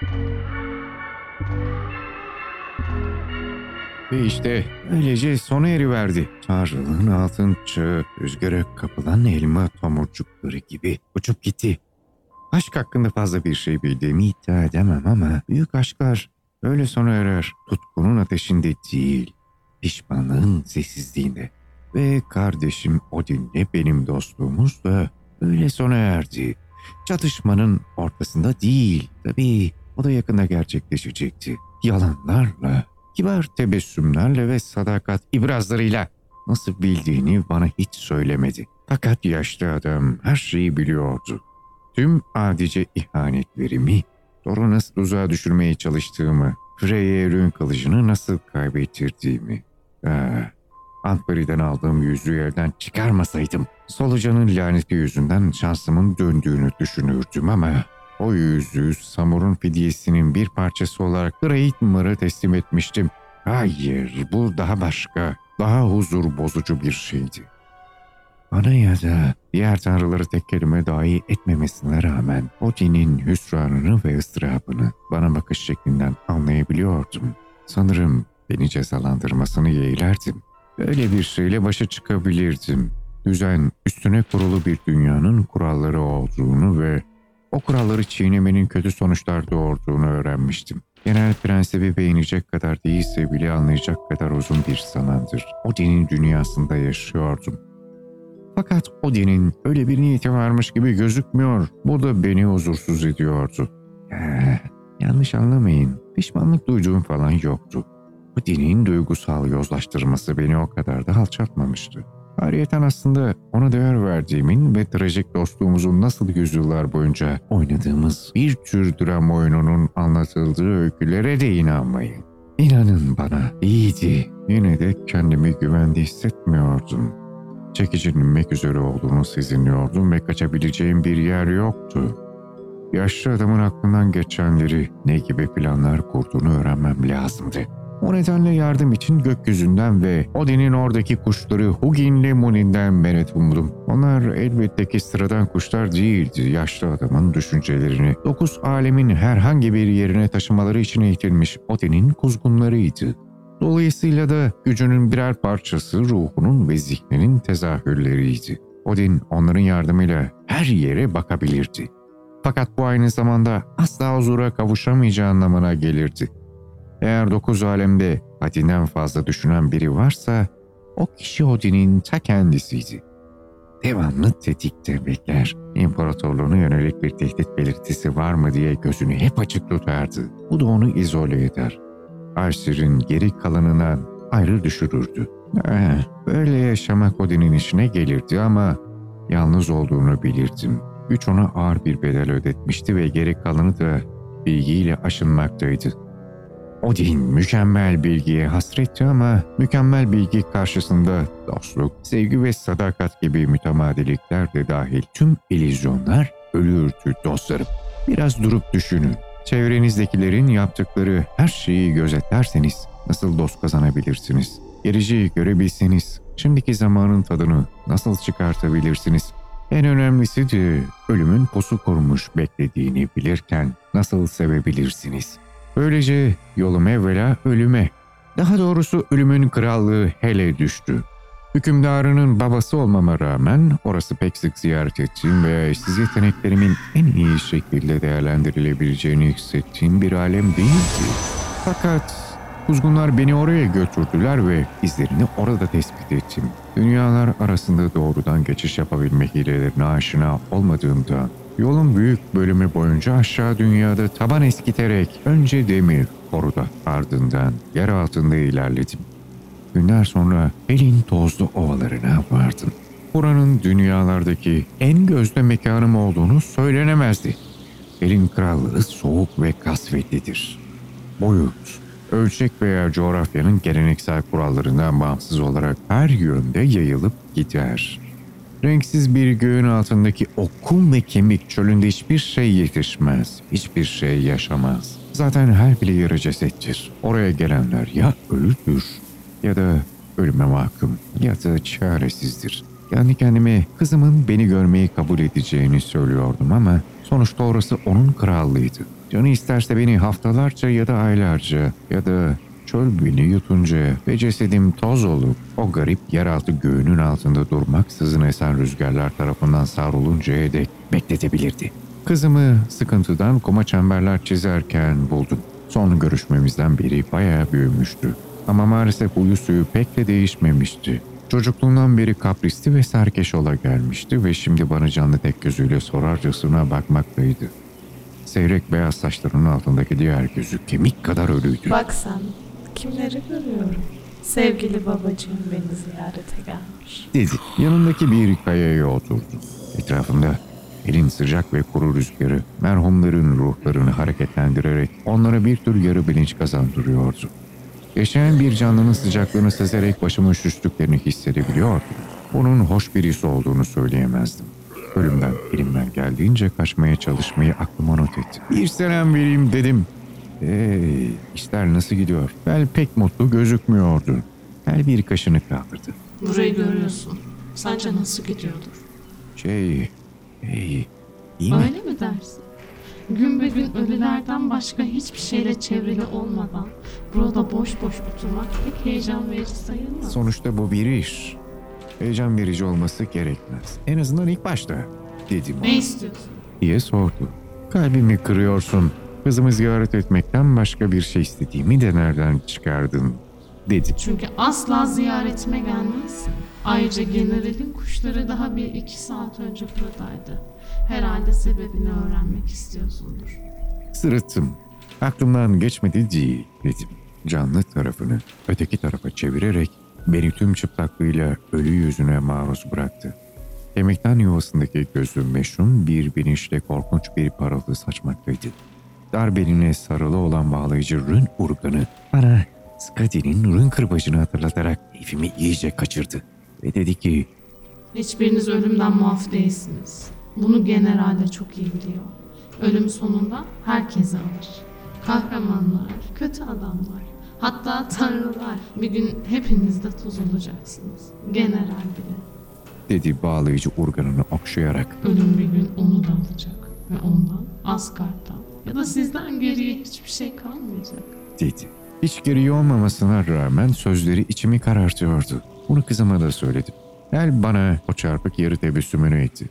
Ve işte öylece sona eriverdi. Tanrılığın altın çağı rüzgara kapılan elma tomurcukları gibi uçup gitti. Aşk hakkında fazla bir şey bildiğimi iddia edemem ama büyük aşklar öyle sona erer. Tutkunun ateşinde değil, pişmanlığın sessizliğinde. Ve kardeşim Odin'le benim dostluğumuz da öyle sona erdi. Çatışmanın ortasında değil. Tabii o da yakında gerçekleşecekti. Yalanlarla, kibar tebessümlerle ve sadakat ibrazlarıyla nasıl bildiğini bana hiç söylemedi. Fakat yaşlı adam her şeyi biliyordu. Tüm adice ihanetlerimi, sonra nasıl tuzağa düşürmeye çalıştığımı, Freyer'ün kılıcını nasıl kaybettirdiğimi. Antpari'den aldığım yüzüğü elden çıkarmasaydım, solucanın laneti yüzünden şansımın döndüğünü düşünürdüm ama o yüzüğü Samur'un fidyesinin bir parçası olarak Greitmar'a teslim etmiştim. Hayır, bu daha başka, daha huzur bozucu bir şeydi. Bana ya da diğer tanrıları tek kelime dahi etmemesine rağmen Odin'in hüsranını ve ıstırabını bana bakış şeklinden anlayabiliyordum. Sanırım beni cezalandırmasını yeğlerdim. Böyle bir şeyle başa çıkabilirdim. Düzen üstüne kurulu bir dünyanın kuralları olduğunu ve o kuralları çiğnemenin kötü sonuçlar doğurduğunu öğrenmiştim. Genel prensibi beğenecek kadar değilse bile anlayacak kadar uzun bir zamandır Odin'in dünyasında yaşıyordum. Fakat Odin'in öyle bir niyeti varmış gibi gözükmüyor. Bu da beni huzursuz ediyordu. Yanlış anlamayın. Pişmanlık duyduğum falan yoktu. Odin'in duygusal yozlaştırması beni o kadar da alçaltmamıştı. Ayrıyeten aslında ona değer verdiğimin ve trajik dostluğumuzun nasıl yüzyıllar boyunca oynadığımız bir tür dram oyununun anlatıldığı öykülere de inanmayın. İnanın bana, iyiydi. Yine de kendimi güvende hissetmiyordum. Çekicinin inmek üzere olduğunu sezinliyordum ve kaçabileceğim bir yer yoktu. Yaşlı adamın aklından geçenleri, ne gibi planlar kurduğunu öğrenmem lazımdı. O nedenle yardım için gökyüzünden ve Odin'in oradaki kuşları Hugin'le Munin'den menet umdum. Onlar elbette ki sıradan kuşlar değildi. Yaşlı adamın düşüncelerini 9 alemin herhangi bir yerine taşımaları için eğitilmiş Odin'in kuzgunlarıydı. Dolayısıyla da gücünün birer parçası ruhunun ve zihninin tezahürleriydi. Odin onların yardımıyla her yere bakabilirdi. Fakat bu aynı zamanda asla huzura kavuşamayacağı anlamına gelirdi. Eğer 9 alemde haddinden fazla düşünen biri varsa o kişi Odin'in ta kendisiydi. Devamlı tetikte bekler. İmparatorluğuna yönelik bir tehdit belirtisi var mı diye gözünü hep açık tutardı. Bu da onu izole eder. Arsir'in geri kalanından ayrı düşürürdü. Böyle yaşamak Odin'in işine gelirdi ama yalnız olduğunu bilirdim. Güç ona ağır bir bedel ödetmişti ve geri kalanı da bilgiyle aşınmaktaydı. Odin mükemmel bilgiye hasretti ama mükemmel bilgi karşısında dostluk, sevgi ve sadakat gibi mütemadilikler de dahil tüm illüzyonlar ölürdü dostlarım. Biraz durup düşünün. Çevrenizdekilerin yaptıkları her şeyi gözetlerseniz nasıl dost kazanabilirsiniz? Geleceği görebilseniz şimdiki zamanın tadını nasıl çıkartabilirsiniz? En önemlisi de ölümün pusu kurmuş beklediğini bilirken nasıl sevebilirsiniz? Böylece yolum evvela ölüme, daha doğrusu ölümün krallığı hele düştü. Hükümdarının babası olmama rağmen orası pek sık ziyaret ettiğim ve eşsiz yeteneklerimin en iyi şekilde değerlendirilebileceğini hissettiğim bir alem değildi. Fakat kuzgunlar beni oraya götürdüler ve izlerini orada tespit ettim. Dünyalar arasında doğrudan geçiş yapabilme hilelerine aşina olmadığımdan yolun büyük bölümü boyunca aşağı dünyada taban eskiterek önce demir, koruda ardından yer altında ilerledim. Günler sonra Hel'in tozlu ovalarına vardım. Buranın dünyalardaki en gözde mekanım olduğunu söylenemezdi. Hel'in krallığı soğuk ve kasvetlidir. Boyut, ölçek veya coğrafyanın geleneksel kurallarından bağımsız olarak her yönde yayılıp gider. Renksiz bir göğün altındaki o kum ve kemik çölünde hiçbir şey yetişmez, hiçbir şey yaşamaz. Zaten her bile yarı cesettir. Oraya gelenler ya ölüdür ya da ölüme mahkum ya da çaresizdir. Kendi kendime kızımın beni görmeyi kabul edeceğini söylüyordum ama sonuçta orası onun krallığıydı. Canı isterse beni haftalarca ya da aylarca ya da çöl beni yutunca ve cesedim toz olup o garip yeraltı göğünün altında durmaksızın esen rüzgarlar tarafından savruluncaya dek bekletebilirdi. Kızımı sıkıntıdan kuma çemberler çizerken buldum. Son görüşmemizden beri bayağı büyümüştü. Ama maalesef huyu suyu pek de değişmemişti. Çocukluğundan beri kaprisli ve serkeş ola gelmişti ve şimdi bana canlı tek gözüyle sorarcasına bakmaktaydı. Seyrek beyaz saçlarının altındaki diğer gözü kemik kadar ölüydü. Bak sen, kimleri görüyorum. Sevgili babacığım beni ziyarete gelmiş. Dedi. Yanındaki bir kayaya oturdu. Etrafında elin sıcak ve kuru rüzgarı merhumların ruhlarını hareketlendirerek onlara bir tür yarı bilinç kazandırıyordu. Yaşayan bir canlının sıcaklığını sezerek başımın üşüştüklerini hissedebiliyordum. Onun hoş birisi olduğunu söyleyemezdim. Ölümden elimden geldiğince kaçmaya çalışmayı aklıma not ettim. Bir selam vereyim dedim. İşler nasıl gidiyor? Bel pek mutlu gözükmüyordu. Bel bir kaşını kaldırdı. Burayı görüyorsun. Sence nasıl gidiyordur? İyi mi? Öyle mi dersin? Gün be gün ölülerden başka hiçbir şeyle çevrili olmadan burada boş boş oturmak pek heyecan verici sayılmaz. Sonuçta bu bir iş. Heyecan verici olması gerekmez. En azından ilk başta dedim. Ne istiyorsun? Diye sordu. Kalbimi kırıyorsun. Kızımı ziyaret etmekten başka bir şey istediğimi de nereden çıkardın? Dedim. Çünkü asla ziyaretime gelmez. Ayrıca generalin kuşları daha 1-2 saat önce buradaydı. Herhalde sebebini öğrenmek istiyorsundur. Sırıttım. Aklımdan geçmedi değil dedim. Canlı tarafını öteki tarafa çevirerek beni tüm çıplaklığıyla ölü yüzüne maruz bıraktı. Kemikten yuvasındaki gözü meşhum bir binişle korkunç bir parıltı saçmaktaydı. Dar beline sarılı olan bağlayıcı rün urganı bana Skadi'nin rün kırbacını hatırlatarak keyfimi iyice kaçırdı. Ve dedi ki, Hiçbiriniz ölümden muaf değilsiniz. Bunu general de çok iyi biliyor. Ölüm sonunda herkesi alır. Kahramanlar, kötü adamlar, hatta tanrılar. Bir gün hepiniz de toz olacaksınız. General bile. dedi bağlayıcı urganını okşayarak. Ölüm bir gün onu da alacak. Ve ondan, Asgard'dan ya da sizden geriye hiçbir şey kalmayacak. Dedi. Hiç geriye olmamasına rağmen sözleri içimi karartıyordu. Bunu kızıma da söyledim. El bana o çarpık yarı tebessümünü etti.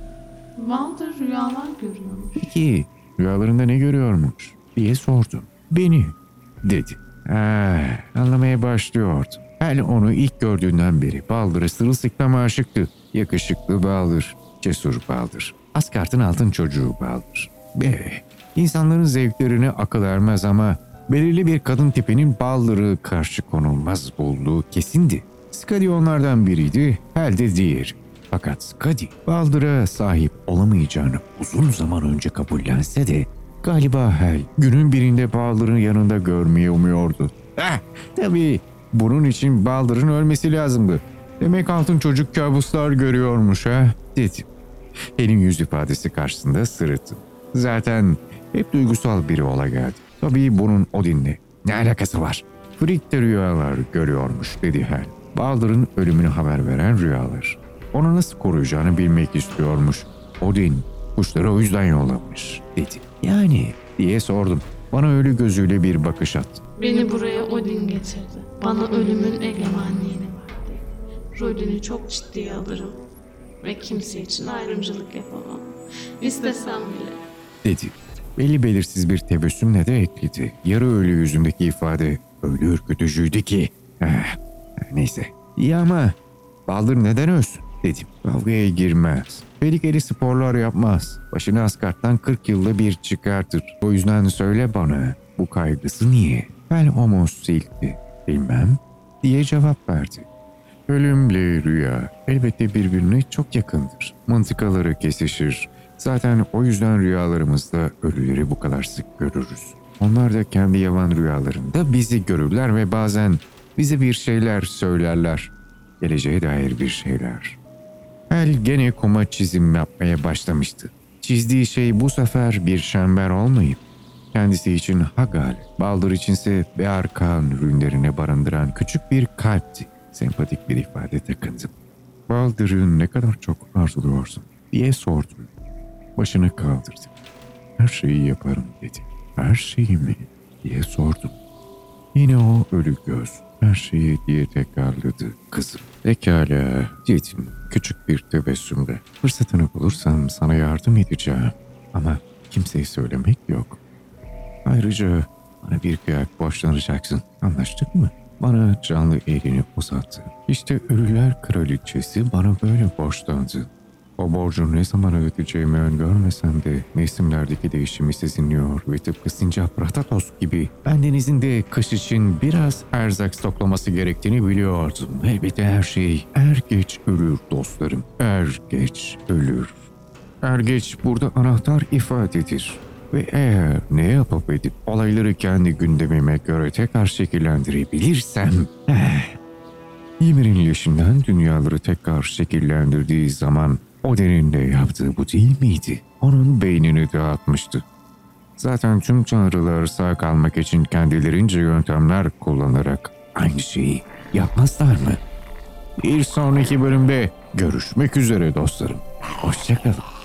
Walter rüyalar görüyormuş. Peki rüyalarında ne görüyormuş diye sordum. Beni dedi. Anlamaya başlıyordu. El onu ilk gördüğünden beri Baldır'a sırılsıklam aşıktı. Yakışıklı Baldır, cesur Baldır. Asgard'ın altın çocuğu Baldır. İnsanların zevklerine akıl ermez ama belirli bir kadın tipinin Baldır'ı karşı konulmaz bulduğu kesindi. Skadi onlardan biriydi, Hel de diğeri. Fakat Skadi, Baldır'a sahip olamayacağını uzun zaman önce kabullense de galiba Hel günün birinde Baldır'ın yanında görmeyi umuyordu. Tabii bunun için Baldır'ın ölmesi lazımdı. Demek altın çocuk kabuslar görüyormuş dedim. Hel'in yüz ifadesi karşısında sırıttım. Zaten hep duygusal biri ola geldi. Tabii bunun Odin'le ne alakası var? Frigg de rüyalar görüyormuş dedi Hel. Baldır'ın ölümünü haber veren rüyalar. Onu nasıl koruyacağını bilmek istiyormuş. Odin kuşları o yüzden yollamış dedi. Yani diye sordum. Bana ölü gözüyle bir bakış attı. Beni buraya Odin getirdi. Bana ölümün egemenliğini verdi. Rolünü çok ciddiye alırım. Ve kimse için ayrımcılık yapamam. İstesem bile. Dedi. Belli belirsiz bir tebessümle de ekledi. Yarı ölü yüzündeki ifade öyle ürkütücüydü ki. Neyse. İyi ama Baldır neden ölsün dedim. Kavgaya girmez. Tehlikeli sporlar yapmaz. Başını Asgard'dan 40 yılda bir çıkartır. O yüzden söyle bana bu kaygısı niye? Ben omuz silkti. Bilmem diye cevap verdi. Ölümle rüya elbette birbirine çok yakındır. Mıntıkaları kesişir. Zaten o yüzden rüyalarımızda ölüleri bu kadar sık görürüz. Onlar da kendi yavan rüyalarında bizi görürler ve bazen bize bir şeyler söylerler. Geleceğe dair bir şeyler. El gene kuma çizim yapmaya başlamıştı. Çizdiği şey bu sefer bir çember olmayıp kendisi için Hagal, Baldır içinse Bearkan rünlerine barındıran küçük bir kalpti. Sempatik bir ifade takındım. Baldır'ı ne kadar çok arzuluyorsun diye sordum. Başını kaldırdı. Her şeyi yaparım dedi. Her şeyi mi diye sordum. Yine o ölü göz. Her şeyi diye tekrarladı kızım. Pekala dedim küçük bir tebessümle. Fırsatını bulursam sana yardım edeceğim. Ama kimseye söylemek yok. Ayrıca bana bir kıyak borçlanacaksın. Anlaştık mı? Bana canlı elini uzattı. İşte Ölüler Kraliçesi bana böyle borçlandı. O borcu ne zaman ödeyeceğimi öngörmesem de mevsimlerdeki değişimi sezinliyor ve tıpkı sincap Ratatos gibi bendenizin de kış için biraz erzak stoklaması gerektiğini biliyordum. Elbette her şey er geç ölür dostlarım. Er geç ölür. Er geç burada anahtar ifadedir. Ve eğer ne yapıp edip olayları kendi gündemime göre tekrar şekillendirebilirsem... Ymir'in leşinden dünyaları tekrar şekillendirdiği zaman Odin'in de yaptığı bu değil miydi? Onun beynini dağıtmıştı. Zaten tüm tanrılar sağ kalmak için kendilerince yöntemler kullanarak aynı şeyi yapmazlar mı? Bir sonraki bölümde görüşmek üzere dostlarım. Hoşçakalın.